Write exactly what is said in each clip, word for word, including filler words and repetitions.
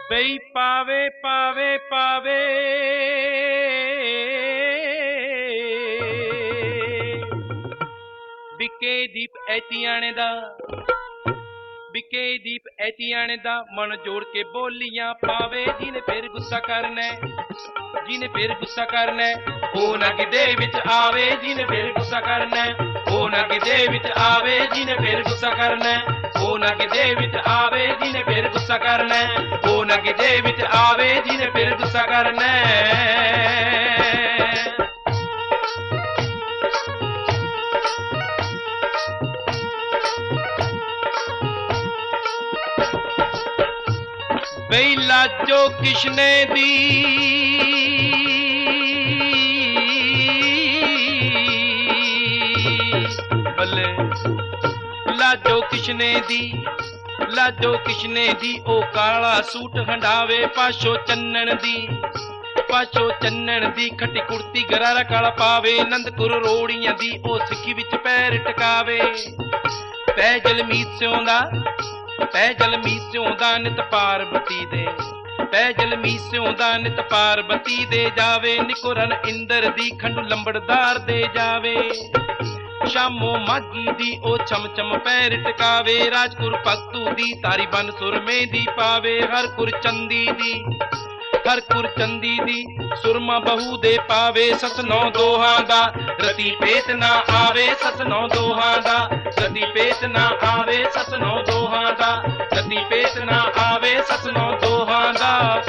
ਬਈ ਪਾਵੇ ਪਾਵੇ ਪਾਵੇ ਵਿਕੇ ਦੀਪ ਐਤੀਆਣੇ ਦਾ ਵਿਕੇ ਦੀਪ ਐਤੀਆਣੇ ਦਾ ਮਨ ਜੋੜ ਕੇ ਬੋਲੀਆਂ ਪਾਵੇ ਜਿਹਨੇ ਫਿਰ ਗੁੱਸਾ ਕਰਨਾ ਜਿਹਨੇ ਫਿਰ ਗੁੱਸਾ ਕਰਨਾ ਉਹ ਨਾ ਕਿਤੇ ਵਿੱਚ ਆਵੇ ਜਿਹਨੇ ਫਿਰ ਗੁੱਸਾ ਕਰਨਾ ਉਹ ਨਾ ਕਿਤੇ ਵਿੱਚ ਆਵੇ ਜਿਹਨੇ ਫਿਰ ਗੁੱਸਾ ਕਰਨਾ ਉਹ ਨਾ ਕਿਤੇ ਵਿੱਚ ਆਵੇ ਜਿਹਨੇ ਫਿਰ ਗੁੱਸਾ ਕਰਨਾ ਉਹ ਨਾ ਕਿਤੇ ਵਿੱਚ ਆਵੇ ਜਿਹਨੇ ਫਿਰ ਗੁੱਸਾ ਕਰਨਾ ਬਈ ਲਾਜੋ ਕਿਸ਼ਨੇ ਦੀ ਬੱਲੇ ਲਾਜੋ ਕਿਸ਼ਨੇ ਦੀ ਲਾਜੋ ਕਿਸ਼ਨੇ ਦੀ ਉਹ ਕਾਲਾ ਸੂਟ ਹੰਡਾਵੇ ਪਾਸ਼ੋ ਚੰਨਣ ਦੀ ਪਾਸ਼ੋ ਚੰਨਣ ਦੀ ਖੱਟੀ ਕੁੜਤੀ ਗਰਾਰਾ ਕਾਲਾ ਪਾਵੇ ਨੰਦਪੁਰ ਰੋੜੀਆਂ ਦੀ ਉਹ ਸਿੱਖੀ ਵਿੱਚ ਪੈਰ ਟਿਕਾਵੇ ਪੈ ਜਲਮੀਤ ਸਿਉਂ ਦਾ ਪੈ ਜਲਮੀਤ ਸਿਉਂ ਦਾ ਨਿਤ ਪਾਰਬਤੀ ਦੇ ਪੈ ਜਲਮੀਤ ਸਿਉਂ ਦਾ ਨਿਤ ਪਾਰਬਤੀ ਦੇ ਜਾਵੇ ਨਿਕੁਰਨ ਇੰਦਰ ਦੀ ਖੰਡੂ ਲੰਬੜਦਾਰ ਦੇ ਜਾਵੇ ਸ਼ਾਮੋ ਮਾਗੀ ਦੀ ਉਹ ਚਮ ਚਮ ਪੈਰ ਟਿਕਾਵੇ ਰਾਜਪੁਰ ਭਗਤੂ ਦੀ ਤਾਰੀ ਬਨ ਸੁਰਮੇ ਦੀ ਪਾਵੇ ਹਰਪੁਰ ਚੰਦੀ ਦੀ ਹਰਪੁਰ ਚੰਦੀ ਦੀ ਸੁਰਮਾ ਬਹੂ ਦੇ ਪਾਵੇ ਸੱਸ ਨੌ ਦੋਹਾਂ ਦਾ ਰਤੀ ਪੇਤ ਨਾ ਆਵੇ ਸੱਸ ਨੌ ਦੋਹਾਂ ਦਾ ਰਤੀ ਪੇਤ ਨਾ ਆਵੇ ਸੱਸ ਨੌ ਦੋਹਾਂ ਦਾ ਰਤੀ ਪੇਤ ਨਾ ਆਵੇ ਸੱਸ ਨੌ ਦੋਹਾਂ ਦਾ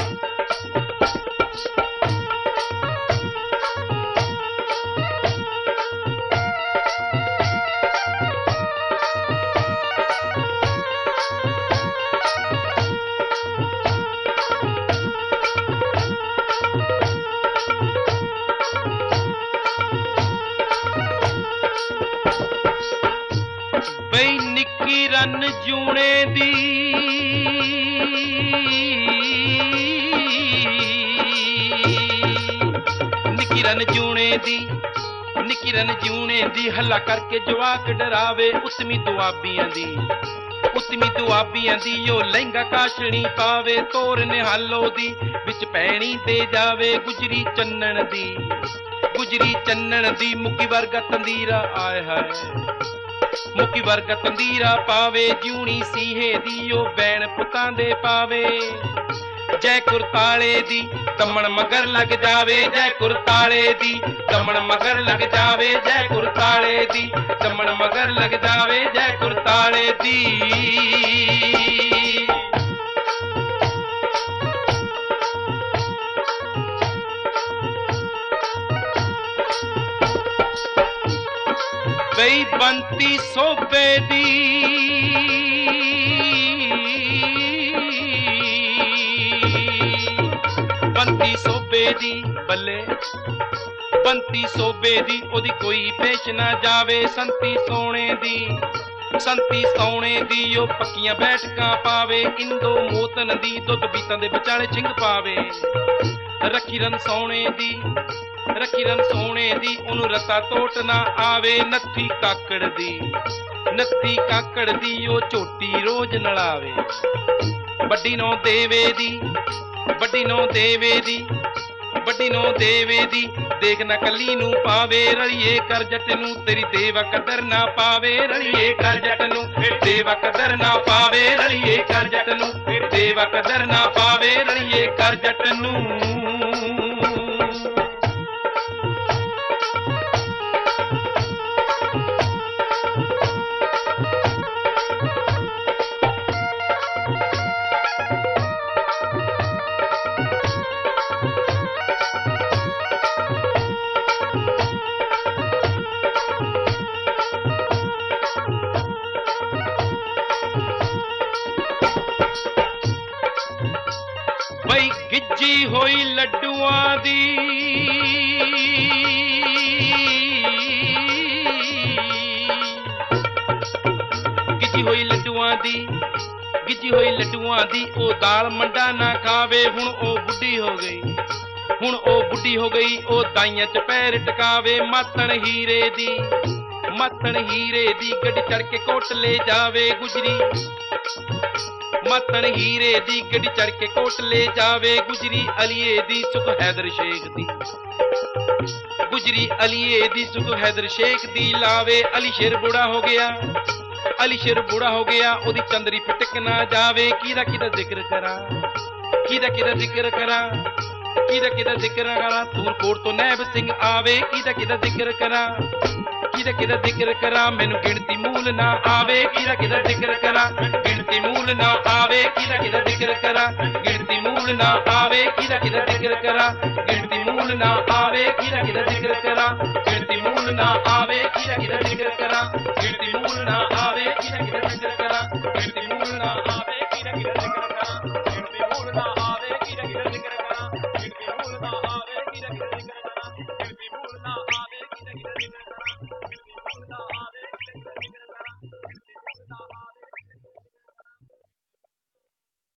ਬਈ ਨਿੱਕੀ ਰਨ ਜੂਣੇ ਦੀ ਨਿੱਕੀ ਰਨ ਜੂਣੇ ਦੀ ਨਿੱਕੀ ਰਨ ਜੂਣੇ ਦੀ ਹੱਲਾ ਕਰਕੇ ਜਵਾਕ ਡਰਾਵੇ ਉਤਮੀ ਦੁਆਬੀਆਂ ਦੀ ਉਤਮੀ ਦੁਆਬੀਆਂ ਦੀ ਉਹ ਲਹਿੰਗਾ ਕਾਸ਼ਣੀ ਪਾਵੇ ਤੋਰ ਨਿਹਾਲੋ ਦੀ ਵਿੱਚ ਪੈਣੀ ਤੇ ਜਾਵੇ ਗੁਜਰੀ ਚੰਨਣ ਦੀ ਗੁਜਰੀ ਚੰਨਣ ਦੀ ਮੁੱਕੀ ਵਰਗਾ ਤੰਦੀਰਾ ਆਏ ਹਾਏ ਮੁੱਕੀ ਵਰਗਾ ਤੰਦੀਰਾ ਪਾਵੇ ਜਿਉਣੀ ਸੀਹੇ ਦੀ ਉਹ ਬੈਣ ਪੁੱਤਾਂ ਦੇ ਪਾਵੇ ਜੈ ਕੁਰਤਾਲੇ ਦੀ ਦਮਣ ਮਗਰ ਲੱਗ ਜਾਵੇ ਜੈ ਕੁਰਤਾਲੇ ਦੀ ਦਮਣ ਮਗਰ ਲੱਗ ਜਾਵੇ ਜੈ ਕੁਰਤਾਲੇ ਦੀ ਦਮਣ ਮਗਰ ਲੱਗ ਜਾਵੇ ਜੈ ਕੁਰਤਾਲੇ ਦੀ ਬਈ ਬੰਤੀ ਸੋਬੇ ਦੀ ਬੰਤੀ ਸੋਬੇ ਦੀ ਬੱਲੇ ਬੰਤੀ ਸੋਬੇ ਦੀ ਉਹਦੀ ਕੋਈ ਪੇਸ਼ ਨਾ ਜਾਵੇ ਸੰਤੀ ਸੋਹਣੇ ਦੀ ਸੰਤੀ ਸੋਹਣੇ ਦੀ ਉਹ ਪੱਕੀਆਂ ਬੈਠਕਾਂ ਪਾਵੇ ਇੰਦੋ ਮੋਤਨ ਦੀ ਦੁੱਧ ਬੀਤਾਂ ਦੇ ਵਿਚਾਲੇ ਛਿੰਗ ਪਾਵੇ ਰੱਖੀ ਰਨ ਸੋਹਣੇ ਦੀ ਰੱਖੀ ਰਨ ਸੋਹਣੇ ਦੀ ਉਹਨੂੰ ਰਤਾ ਤੋਟ ਨਾ ਆਵੇ ਨੱਥੀ ਕਾਕੜ ਦੀ ਨੱਥੀ ਕਾਕੜ ਦੀ ਉਹ ਝੋਟੀ ਰੋਜ਼ ਨਲਾਵੇ ਵੱਡੀ ਨੌ ਦੇਵੇ ਦੀ ਵੱਡੀ ਨੌ ਦੇਵੇ ਦੀ ਵੱਡੀ ਨੌ ਦੇਵੇ ਦੀ ਦੇਖ ਨਾ ਕੱਲੀ ਨੂੰ ਪਾਵੇ ਰਲੀਏ ਕਰ ਜੱਟ ਨੂੰ ਤੇਰੀ ਦੇਵਾ ਕਦਰ ਨਾ ਪਾਵੇ ਰਲੀਏ ਕਰ ਜੱਟ ਨੂੰ ਦੇਵਾ ਕਦਰ ਨਾ ਪਾਵੇ ਰਲੀਏ ਕਰ ਜੱਟ ਨੂੰ ਦੇਵਾ ਕਦਰ ਨਾ ਪਾਵੇ ਰਲੀਏ ਕਰ ਜੱਟ ਨੂੰ ਬਈ ਗਿੱਜੀ ਹੋਈ ਲੱਡੂਆਂ ਦੀ ਗਿੱਜੀ ਹੋਈ ਲੱਡੂਆਂ ਦੀ ਗਿੱਜੀ ਹੋਈ ਲੱਡੂਆਂ ਦੀ ਉਹ ਦਾਲ ਮੰਡਾ ਨਾ ਖਾਵੇ ਹੁਣ ਉਹ ਬੁੱਢੀ ਹੋ ਗਈ ਹੁਣ ਉਹ ਬੁੱਢੀ ਹੋ ਗਈ ਉਹ ਦਾਈਆਂ ਚ ਪੈਰ ਟਿਕਾਵੇ ਮਾਤਣ ਹੀਰੇ ਦੀ ਮਾਤਣ ਹੀਰੇ ਦੀ ਗੱਡੀ ਚੜ ਕੇ ਕੋਟ ਲੈ ਜਾਵੇ ਗੁਜਰੀ ਮਤਨ ਹੀਰੇ ਦੀ ਗੱਡੀ ਚੜ ਕੇ ਕੋਟਲੇ ਜਾਵੇ, ਗੁਜਰੀ ਅਲੀਏ ਦੀ ਸੁਖ ਹੈਦਰ ਸ਼ੇਖ ਦੀ, ਗੁਜਰੀ ਅਲੀਏ ਦੀ ਸੁਖ ਹੈਦਰ ਸ਼ੇਖ ਦੀ ਲਾਵੇ। ਅਲੀ ਸ਼ੇਰ ਬੁੜਾ ਹੋ ਗਿਆ, ਅਲੀ ਸ਼ੇਰ ਬੁੜਾ ਹੋ ਗਿਆ, ਉਹਦੀ ਚੰਦਰੀ ਪਟਕ ਨਾ ਜਾਵੇ। ਕਿਹਦਾ ਕਿਹਦਾ ਜ਼ਿਕਰ ਕਰਾਂ, ਕਿਹਦਾ ਕਿਹਦਾ ਜ਼ਿਕਰ ਕਰਾਂ, ਕਿਹਦਾ ਕਿਹਦਾ ਜ਼ਿਕਰ ਕਰਾਂ, ਧੂਲਕੋਟ ਤੋਂ ਨੈਬ ਸਿੰਘ ਆਵੇ। ਕਿਹਦਾ ਕਿਹਦਾ ਜ਼ਿਕਰ ਕਰਾਂ, ਕਿਹਦਾ ਕਿਹਦਾ ਜ਼ਿਕਰ ਕਰਾਂ, ਮੈਨੂੰ ਗਿਣਤੀ ਮੂਲ ਨਾ ਆਵੇ। ਕਿਹਦਾ ਕਿਹਦਾ ਜ਼ਿਕਰ ਕਰਾਂ, ਗਿਣਤੀ ਮੂਲ ਨਾ ਆਵੇ। ਕਿਹਦਾ ਕਿਹਦਾ ਜ਼ਿਕਰ ਕਰਾਂ, ਗਿਣਤੀ ਮੂਲ ਨਾ ਆਵੇ। ਕਿਹਦਾ ਕਿਹਦਾ ਜ਼ਿਕਰ ਕਰਾਂ, ਗਿਣਤੀ ਮੂਲ ਨਾ ਆਵੇ। ਕਿਹਦਾ ਕਿਹਦਾ ਜ਼ਿਕਰ ਕਰਾਂ, ਗਿਣਤੀ ਮੂਲ ਨਾ ਆਵੇ। ਕਿਹਦਾ ਕਿਹਦਾ ਜ਼ਿਕਰ ਕਰਾਂ, ਗਿਣਤੀ ਮੂਲ ਨਾ ਆਵੇ। ਕਿਹਦਾ ਕਿਹਦਾ ਜ਼ਿਕਰ ਕਰਾਂ, ਗਿਣਤੀ ਮੂਲ ਨਾ ਆਵੇ। ਕਿਹਦਾ ਕਿਹਦਾ ਜ਼ਿਕਰ ਕਰਾਂ, ਗਿਣਤੀ ਮੂਲ ਨਾ ਆਵੇ। ਕਿਹਦਾ ਕਿਹਦਾ ਜ਼ਿਕਰ ਕਰਾਂ, ਗਿਣਤੀ ਮੂਲ ਨਾ ਆਵੇ। ਕਿਹਦਾ ਕਿਹਦਾ ਜ਼ਿਕਰ ਕਰਾਂ, ਗਿਣਤੀ ਮੂਲ ਨਾ ਆਵੇ। ਕਿਹਦਾ ਕਿਹਦਾ ਜ਼ਿਕਰ